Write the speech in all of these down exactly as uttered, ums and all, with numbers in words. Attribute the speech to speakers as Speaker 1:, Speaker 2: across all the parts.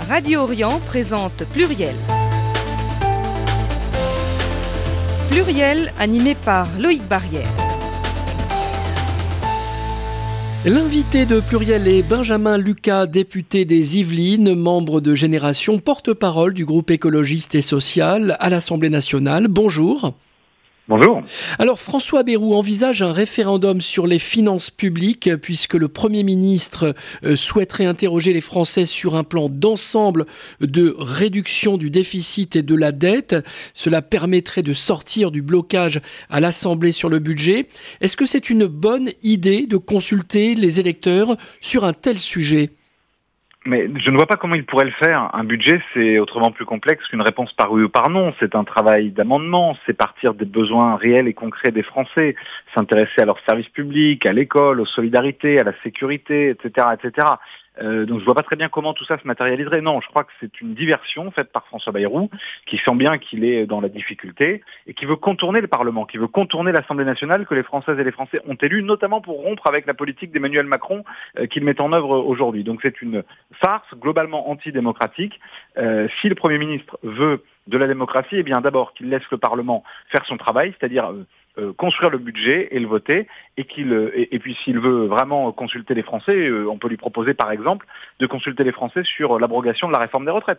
Speaker 1: Radio Orient présente Pluriel. Pluriel animé par Loïc Barrière.
Speaker 2: L'invité de Pluriel est Benjamin Lucas, député des Yvelines, membre de Génération, porte-parole du groupe écologiste et social à l'Assemblée nationale. Bonjour.
Speaker 3: Bonjour.
Speaker 2: Alors François Bayrou envisage un référendum sur les finances publiques puisque le Premier ministre souhaiterait interroger les Français sur un plan d'ensemble de réduction du déficit et de la dette. Cela permettrait de sortir du blocage à l'Assemblée sur le budget. Est-ce que c'est une bonne idée de consulter les électeurs sur un tel sujet ?
Speaker 3: Mais je ne vois pas comment il pourrait le faire. Un budget, c'est autrement plus complexe qu'une réponse par oui ou par non. C'est un travail d'amendement, c'est partir des besoins réels et concrets des Français, s'intéresser à leurs services publics, à l'école, aux solidarités, à la sécurité, et cetera, et cetera. Euh, donc je vois pas très bien comment tout ça se matérialiserait. Non, je crois que c'est une diversion faite par François Bayrou, qui sent bien qu'il est dans la difficulté et qui veut contourner le Parlement, qui veut contourner l'Assemblée nationale que les Françaises et les Français ont élue, notamment pour rompre avec la politique d'Emmanuel Macron euh, qu'il met en œuvre aujourd'hui. Donc c'est une farce globalement antidémocratique. Euh, si le Premier ministre veut de la démocratie, eh bien d'abord qu'il laisse le Parlement faire son travail, c'est-à-dire euh, Euh, construire le budget et le voter, et qu'il euh, et, et puis s'il veut vraiment consulter les Français, euh, on peut lui proposer par exemple de consulter les Français sur l'abrogation de la réforme des retraites.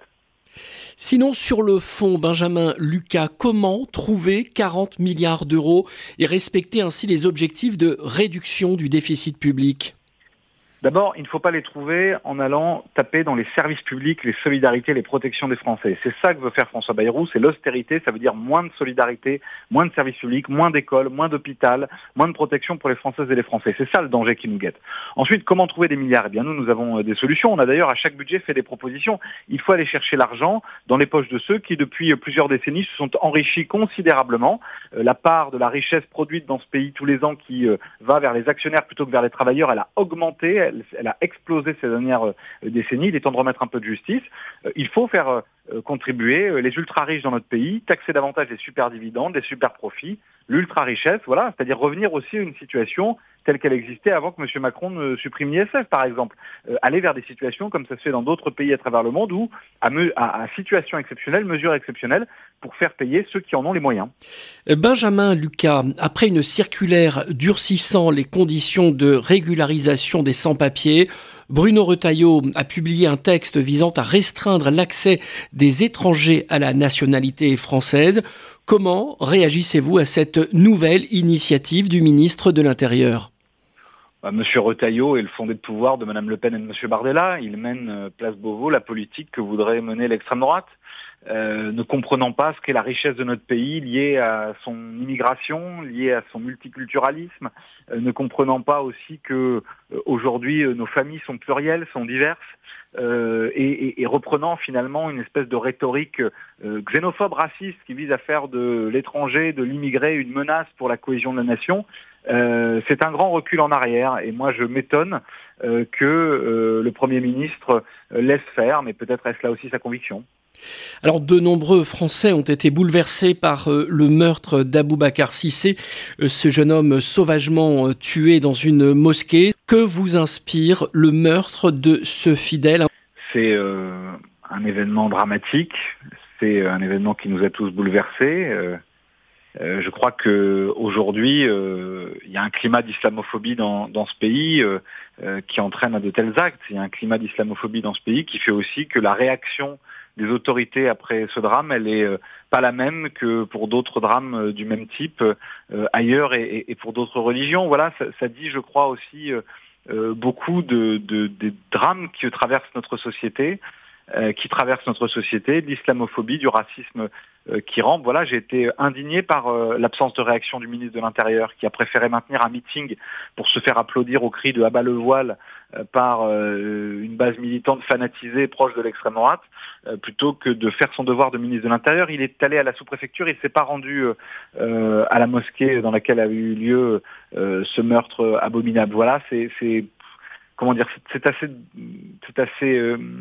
Speaker 2: Sinon, sur le fond, Benjamin Lucas, comment trouver quarante milliards d'euros et respecter ainsi les objectifs de réduction du déficit public ?
Speaker 3: D'abord, il ne faut pas les trouver en allant taper dans les services publics, les solidarités, les protections des Français. C'est ça que veut faire François Bayrou, c'est l'austérité, ça veut dire moins de solidarité, moins de services publics, moins d'écoles, moins d'hôpital, moins de protection pour les Françaises et les Français. C'est ça le danger qui nous guette. Ensuite, comment trouver des milliards ? Eh bien, nous, nous avons des solutions. On a d'ailleurs à chaque budget fait des propositions. Il faut aller chercher l'argent dans les poches de ceux qui, depuis plusieurs décennies, se sont enrichis considérablement. Euh, la part de la richesse produite dans ce pays tous les ans qui euh, va vers les actionnaires plutôt que vers les travailleurs, elle a augmenté. Elle Elle a explosé ces dernières décennies. Il est temps de remettre un peu de justice. Il faut faire contribuer les ultra-riches dans notre pays, taxer davantage les super-dividendes, les super-profits, l'ultra-richesse, voilà, c'est-à-dire revenir aussi à une situation telle qu'elle existait avant que M. Macron ne supprime l'I S F, par exemple. Euh, aller vers des situations comme ça se fait dans d'autres pays à travers le monde où, à, me, à, à situation exceptionnelle, mesure exceptionnelle, pour faire payer ceux qui en ont les moyens.
Speaker 2: Benjamin Lucas, après une circulaire durcissant les conditions de régularisation des sans-papiers, Bruno Retailleau a publié un texte visant à restreindre l'accès des étrangers à la nationalité française. Comment réagissez-vous à cette nouvelle initiative du ministre de l'Intérieur ?
Speaker 3: Bah, Monsieur Retailleau est le fondé de pouvoir de Madame Le Pen et de Monsieur Bardella. Il mène euh, place Beauvau la politique que voudrait mener l'extrême droite, euh, ne comprenant pas ce qu'est la richesse de notre pays liée à son immigration, liée à son multiculturalisme, euh, ne comprenant pas aussi que euh, aujourd'hui euh, nos familles sont plurielles, sont diverses, euh, et, et, et reprenant finalement une espèce de rhétorique euh, xénophobe, raciste, qui vise à faire de l'étranger, de l'immigré, une menace pour la cohésion de la nation. Euh, c'est un grand recul en arrière et moi je m'étonne euh, que euh, le Premier ministre laisse faire, mais peut-être est-ce là aussi sa conviction.
Speaker 2: Alors de nombreux Français ont été bouleversés par euh, le meurtre d'Aboubacar Cissé, euh, ce jeune homme sauvagement euh, tué dans une mosquée. Que vous inspire le meurtre de ce fidèle ? C'est
Speaker 3: euh, un événement dramatique, c'est un événement qui nous a tous bouleversés. Euh, Euh, je crois que aujourd'hui, euh, il y a un climat d'islamophobie dans, dans ce pays euh, euh, qui entraîne à de tels actes. Il y a un climat d'islamophobie dans ce pays qui fait aussi que la réaction des autorités après ce drame, elle est euh, pas la même que pour d'autres drames euh, du même type euh, ailleurs et, et pour d'autres religions. Voilà, ça, ça dit, je crois aussi euh, euh, beaucoup de, de, des drames qui traversent notre société. Euh, qui traverse notre société, de l'islamophobie, du racisme euh, qui rampe. Voilà, j'ai été indigné par euh, l'absence de réaction du ministre de l'Intérieur qui a préféré maintenir un meeting pour se faire applaudir au cri de « abat le voile » euh, par euh, une base militante fanatisée proche de l'extrême droite, euh, plutôt que de faire son devoir de ministre de l'Intérieur. Il est allé à la sous-préfecture, il ne s'est pas rendu euh, à la mosquée dans laquelle a eu lieu euh, ce meurtre abominable. Voilà, c'est... c'est comment dire, c'est assez... C'est assez euh,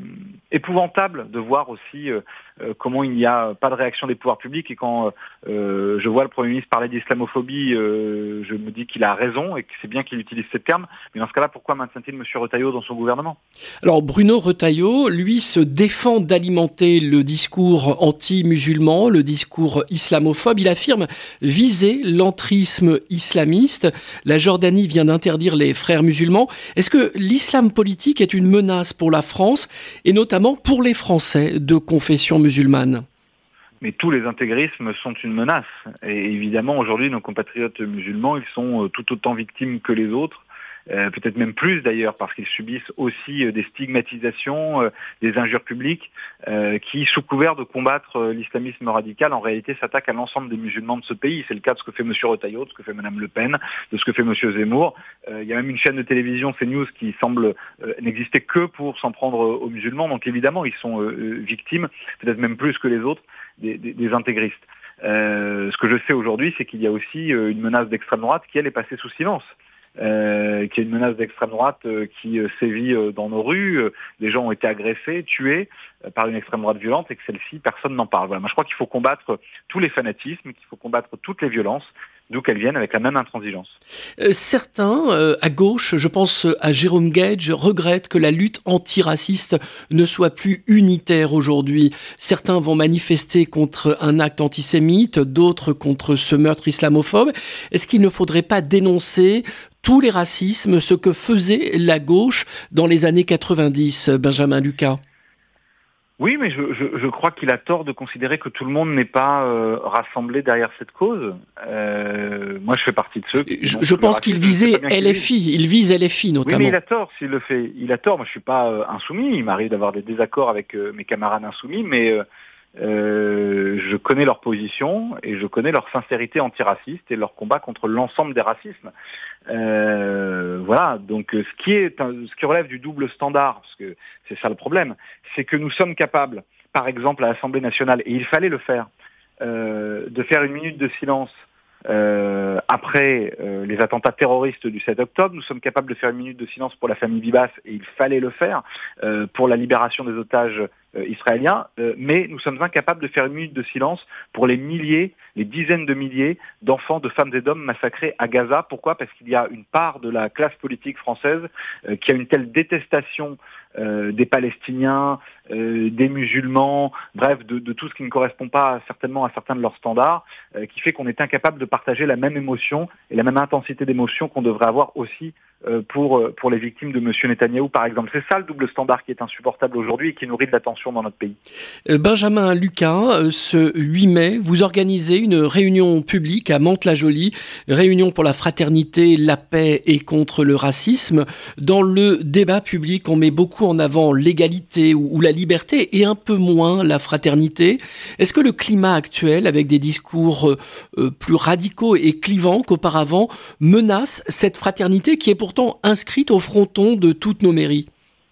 Speaker 3: épouvantable de voir aussi euh, euh, comment il n'y a pas de réaction des pouvoirs publics, et quand euh, je vois le Premier ministre parler d'islamophobie, euh, je me dis qu'il a raison et que c'est bien qu'il utilise ces termes. Mais dans ce cas-là, pourquoi maintient-il M. Retailleau dans son gouvernement ?
Speaker 2: Alors Bruno Retailleau, lui, se défend d'alimenter le discours anti-musulman, le discours islamophobe. Il affirme viser l'entrisme islamiste. La Jordanie vient d'interdire les frères musulmans. Est-ce que l'islam politique est une menace pour la France et notamment pour les Français de confession musulmane ?
Speaker 3: Mais tous les intégrismes sont une menace. Et évidemment, aujourd'hui, nos compatriotes musulmans, ils sont tout autant victimes que les autres. Euh, peut-être même plus d'ailleurs, parce qu'ils subissent aussi euh, des stigmatisations, euh, des injures publiques, euh, qui, sous couvert de combattre euh, l'islamisme radical, en réalité s'attaquent à l'ensemble des musulmans de ce pays. C'est le cas de ce que fait M. Retailleau, de ce que fait Mme Le Pen, de ce que fait M. Zemmour. Euh, il y a même une chaîne de télévision, CNews, qui semble euh, n'exister que pour s'en prendre euh, aux musulmans. Donc évidemment, ils sont euh, victimes, peut-être même plus que les autres, des, des, des intégristes. Euh, ce que je sais aujourd'hui, c'est qu'il y a aussi euh, une menace d'extrême droite qui, elle, est passée sous silence. Euh, qui est une menace d'extrême droite euh, qui euh, sévit euh, dans nos rues. Euh, des gens ont été agressés, tués euh, par une extrême droite violente, et que celle-ci, personne n'en parle. Voilà. Moi, je crois qu'il faut combattre tous les fanatismes, qu'il faut combattre toutes les violences, d'où qu'elles viennent, avec la même intransigeance.
Speaker 2: Euh, certains, euh, à gauche, je pense à Jérôme Gage, regrettent que la lutte antiraciste ne soit plus unitaire aujourd'hui. Certains vont manifester contre un acte antisémite, d'autres contre ce meurtre islamophobe. Est-ce qu'il ne faudrait pas dénoncer tous les racismes, ce que faisait la gauche dans les années quatre-vingt-dix, Benjamin Lucas ?
Speaker 3: Oui, mais je, je, je crois qu'il a tort de considérer que tout le monde n'est pas euh, rassemblé derrière cette cause. Euh, moi, je fais partie de ceux qui...
Speaker 2: Je, je pense qu'il visait L F I, il vise L F I notamment.
Speaker 3: Oui, mais il a tort s'il le fait. Il a tort. Moi, je suis pas euh, insoumis. Il m'arrive d'avoir des désaccords avec euh, mes camarades insoumis, mais euh, euh, je connais leur position et je connais leur sincérité antiraciste et leur combat contre l'ensemble des racismes. Euh, voilà, donc ce qui est ce qui relève du double standard, parce que c'est ça le problème, c'est que nous sommes capables, par exemple à l'Assemblée nationale, et il fallait le faire, euh, de faire une minute de silence euh, après euh, les attentats terroristes du sept octobre. Nous sommes capables de faire une minute de silence pour la famille Bibas, et il fallait le faire euh, pour la libération des otages euh, israéliens, euh, mais nous sommes incapables de faire une minute de silence pour les milliers, les dizaines de milliers d'enfants, de femmes et d'hommes massacrés à Gaza. Pourquoi ? Parce qu'il y a une part de la classe politique française euh, qui a une telle détestation euh, des Palestiniens, euh, des musulmans, bref, de, de tout ce qui ne correspond pas certainement à certains de leurs standards, euh, qui fait qu'on est incapable de partager la même émotion et la même intensité d'émotion qu'on devrait avoir aussi euh, pour, pour les victimes de M. Netanyahou, par exemple. C'est ça le double standard qui est insupportable aujourd'hui et qui nourrit de la tension dans notre pays.
Speaker 2: Benjamin Lucas, ce huit mai, vous organisez une réunion publique à Mantes-la-Jolie, réunion pour la fraternité, la paix et contre le racisme. Dans le débat public, on met beaucoup en avant l'égalité ou la liberté et un peu moins la fraternité. Est-ce que le climat actuel, avec des discours euh, plus radicaux et clivants qu'auparavant, menace cette fraternité qui est pourtant inscrite au fronton de toutes nos mairies ?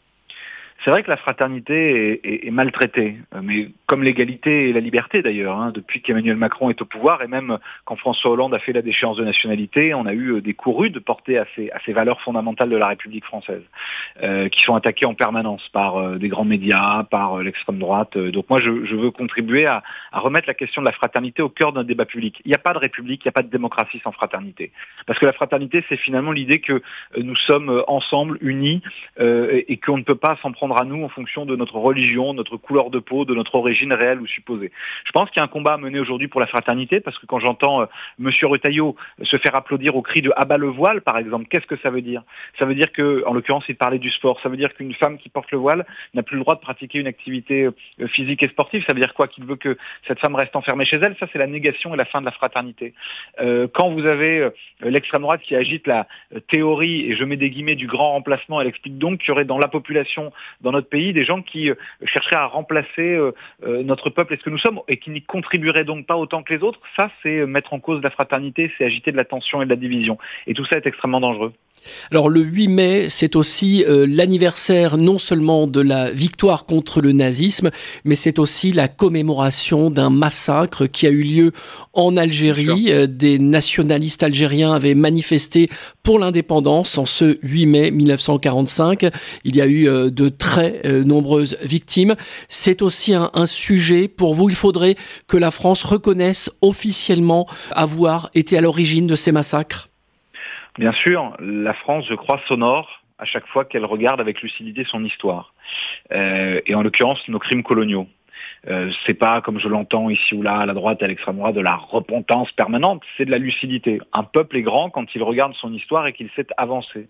Speaker 3: C'est vrai que la fraternité est, est, est maltraitée, mais comme l'égalité et la liberté d'ailleurs, hein, depuis qu'Emmanuel Macron est au pouvoir, et même quand François Hollande a fait la déchéance de nationalité, on a eu des coups rudes portés à ces, à ces valeurs fondamentales de la République française, euh, qui sont attaquées en permanence par euh, des grands médias, par euh, l'extrême droite. Donc moi, je, je veux contribuer à, à remettre la question de la fraternité au cœur d'un débat public. Il n'y a pas de république, il n'y a pas de démocratie sans fraternité. Parce que la fraternité, c'est finalement l'idée que euh, nous sommes ensemble, unis, euh, et, et qu'on ne peut pas s'en prendre à nous en fonction de notre religion, notre couleur de peau, de notre origine réelle ou supposée. Je pense qu'il y a un combat à mener aujourd'hui pour la fraternité, parce que quand j'entends euh, M. Retailleau se faire applaudir au cri de « abat le voile », par exemple, qu'est-ce que ça veut dire ? Ça veut dire que, en l'occurrence, il parlait du sport. Ça veut dire qu'une femme qui porte le voile n'a plus le droit de pratiquer une activité euh, physique et sportive. Ça veut dire quoi ? Qu'il veut que cette femme reste enfermée chez elle. Ça, c'est la négation et la fin de la fraternité. Euh, quand vous avez euh, l'extrême droite qui agite la euh, théorie, et je mets des guillemets, du grand remplacement, elle explique donc qu'il y aurait dans la population, dans notre pays, des gens qui euh, chercheraient à remplacer euh, euh, notre peuple et ce que nous sommes, et qui n'y contribueraient donc pas autant que les autres. Ça, c'est mettre en cause la fraternité, c'est agiter de la tension et de la division. Et tout ça est extrêmement dangereux.
Speaker 2: Alors le huit mai, c'est aussi euh, l'anniversaire non seulement de la victoire contre le nazisme, mais c'est aussi la commémoration d'un massacre qui a eu lieu en Algérie. Euh, des nationalistes algériens avaient manifesté pour l'indépendance en ce huit mai mille neuf cent quarante-cinq. Il y a eu euh, de très euh, nombreuses victimes. C'est aussi un, un sujet pour vous. Il faudrait que la France reconnaisse officiellement avoir été à l'origine de ces massacres.
Speaker 3: Bien sûr, la France, je crois, s'honore à chaque fois qu'elle regarde avec lucidité son histoire. Euh, et en l'occurrence, nos crimes coloniaux. Euh, c'est pas, comme je l'entends ici ou là, à la droite et à l'extrême droite, de la repentance permanente, c'est de la lucidité. Un peuple est grand quand il regarde son histoire et qu'il sait avancer.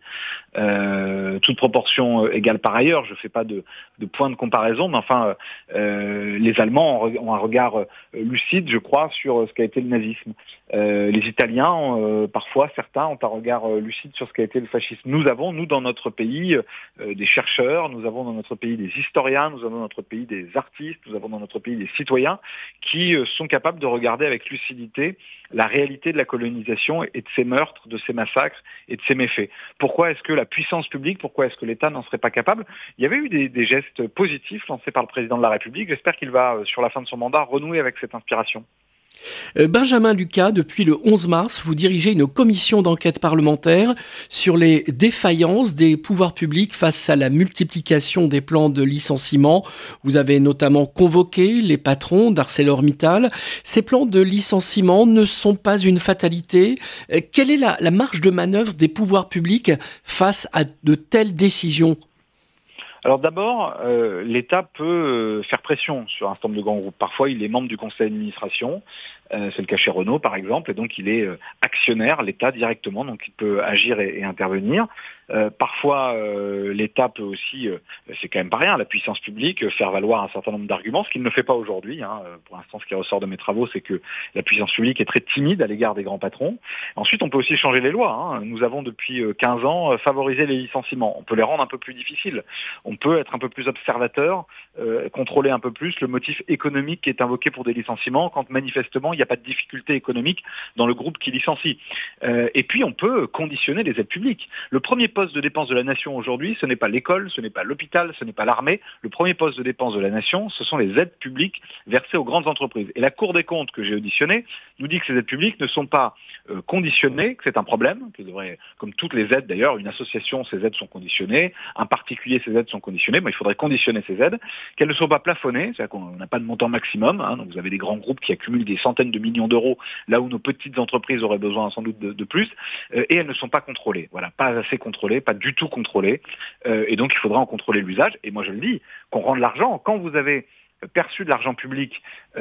Speaker 3: Euh, toute proportion égale par ailleurs, je fais pas de, de point de comparaison, mais enfin, euh, les Allemands ont un regard lucide, je crois, sur ce qu'a été le nazisme. Euh, les Italiens, euh, parfois, certains ont un regard lucide sur ce qu'a été le fascisme. Nous avons, nous, dans notre pays, euh, des chercheurs, nous avons dans notre pays des historiens, nous avons dans notre pays des artistes, nous avons dans notre pays des citoyens qui euh, sont capables de regarder avec lucidité la réalité de la colonisation et de ces meurtres, de ces massacres et de ces méfaits. Pourquoi est-ce que la puissance publique, pourquoi est-ce que l'État n'en serait pas capable ? Il y avait eu des, des gestes positifs lancés par le président de la République. J'espère qu'il va, euh, sur la fin de son mandat, renouer avec cette inspiration.
Speaker 2: Benjamin Lucas, depuis le onze mars, vous dirigez une commission d'enquête parlementaire sur les défaillances des pouvoirs publics face à la multiplication des plans de licenciement. Vous avez notamment convoqué les patrons d'ArcelorMittal. Ces plans de licenciement ne sont pas une fatalité. Quelle est la, la marge de manœuvre des pouvoirs publics face à de telles décisions ?
Speaker 3: Alors d'abord, euh, l'État peut faire pression sur un certain nombre de grands groupes. Parfois, il est membre du conseil d'administration, euh, c'est le cas chez Renault par exemple, et donc il est euh, actionnaire, l'État directement, donc il peut agir et, et intervenir. Euh, parfois, euh, l'État peut aussi, euh, c'est quand même pas rien, la puissance publique, faire valoir un certain nombre d'arguments, ce qu'il ne fait pas aujourd'hui. Hein. Pour l'instant, ce qui ressort de mes travaux, c'est que la puissance publique est très timide à l'égard des grands patrons. Ensuite, on peut aussi changer les lois. Hein. Nous avons depuis quinze ans favorisé les licenciements. On peut les rendre un peu plus difficiles. On peut être un peu plus observateur, euh, contrôler un peu plus le motif économique qui est invoqué pour des licenciements quand manifestement il n'y a pas de difficulté économique dans le groupe qui licencie. Euh, et puis on peut conditionner les aides publiques. Le premier poste de dépense de la nation aujourd'hui, ce n'est pas l'école, ce n'est pas l'hôpital, ce n'est pas l'armée. Le premier poste de dépense de la nation, ce sont les aides publiques versées aux grandes entreprises. Et la Cour des comptes que j'ai auditionnée nous dit que ces aides publiques ne sont pas euh, conditionnées, que c'est un problème, que devrait, comme toutes les aides d'ailleurs, une association, ses aides sont conditionnées, un particulier, ses aides sont conditionnées, mais il faudrait conditionner ces aides, qu'elles ne soient pas plafonnées, c'est-à-dire qu'on n'a pas de montant maximum, hein, donc vous avez des grands groupes qui accumulent des centaines de millions d'euros, là où nos petites entreprises auraient besoin sans doute de, de plus, euh, et elles ne sont pas contrôlées, voilà, pas assez contrôlées, pas du tout contrôlées, euh, et donc il faudra en contrôler l'usage, et moi je le dis, qu'on rende l'argent, quand vous avez perçu de l'argent public,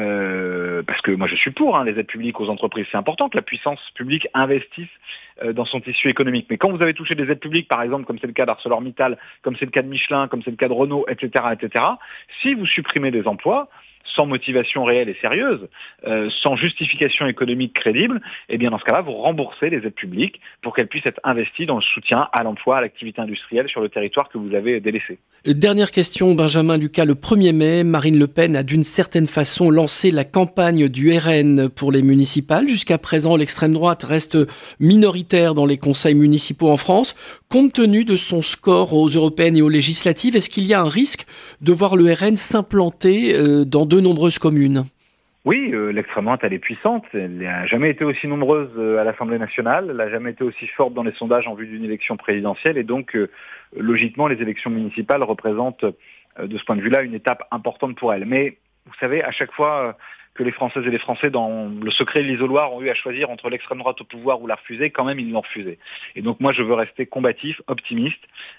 Speaker 3: euh, parce que moi je suis pour hein, les aides publiques aux entreprises, c'est important que la puissance publique investisse euh, dans son tissu économique, mais quand vous avez touché des aides publiques, par exemple, comme c'est le cas d'ArcelorMittal, comme c'est le cas de Michelin, comme c'est le cas de Renault, et cetera, et cetera, si vous supprimez des emplois, sans motivation réelle et sérieuse, euh, sans justification économique crédible, eh bien dans ce cas-là, vous remboursez les aides publiques pour qu'elles puissent être investies dans le soutien à l'emploi, à l'activité industrielle sur le territoire que vous avez délaissé.
Speaker 2: Dernière question, Benjamin Lucas. Le premier mai, Marine Le Pen a d'une certaine façon lancé la campagne du R N pour les municipales. Jusqu'à présent, l'extrême droite reste minoritaire dans les conseils municipaux en France. Compte tenu de son score aux européennes et aux législatives, est-ce qu'il y a un risque de voir le R N s'implanter euh, dans de nombreuses communes ?
Speaker 3: Oui, euh, l'extrême droite, elle est puissante. Elle n'a jamais été aussi nombreuse euh, à l'Assemblée nationale. Elle n'a jamais été aussi forte dans les sondages en vue d'une élection présidentielle. Et donc, euh, logiquement, les élections municipales représentent, euh, de ce point de vue-là, une étape importante pour elle. Mais, vous savez, à chaque fois euh, que les Françaises et les Français, dans le secret de l'isoloir, ont eu à choisir entre l'extrême droite au pouvoir ou la refuser, quand même, ils l'ont refusé. Et donc, moi, je veux rester combatif, optimiste.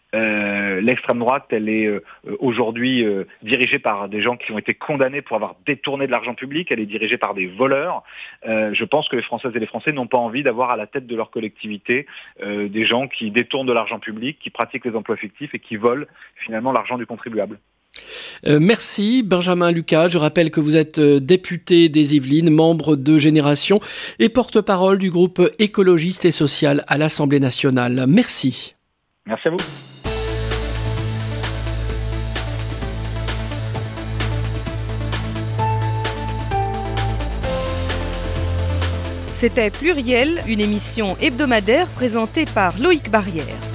Speaker 3: Euh, l'extrême droite, elle est euh, aujourd'hui euh, dirigée par des gens qui ont été condamnés pour avoir détourné de l'argent public, elle est dirigée par des voleurs. Euh, je pense que les Françaises et les Français n'ont pas envie d'avoir à la tête de leur collectivité euh, des gens qui détournent de l'argent public, qui pratiquent les emplois fictifs et qui volent finalement l'argent du contribuable.
Speaker 2: Euh, merci Benjamin Lucas. Je rappelle que vous êtes euh, député des Yvelines, membre de Génération et porte-parole du groupe écologiste et social à l'Assemblée nationale. Merci.
Speaker 3: Merci à vous.
Speaker 1: C'était Pluriel, une émission hebdomadaire présentée par Loïc Barrière.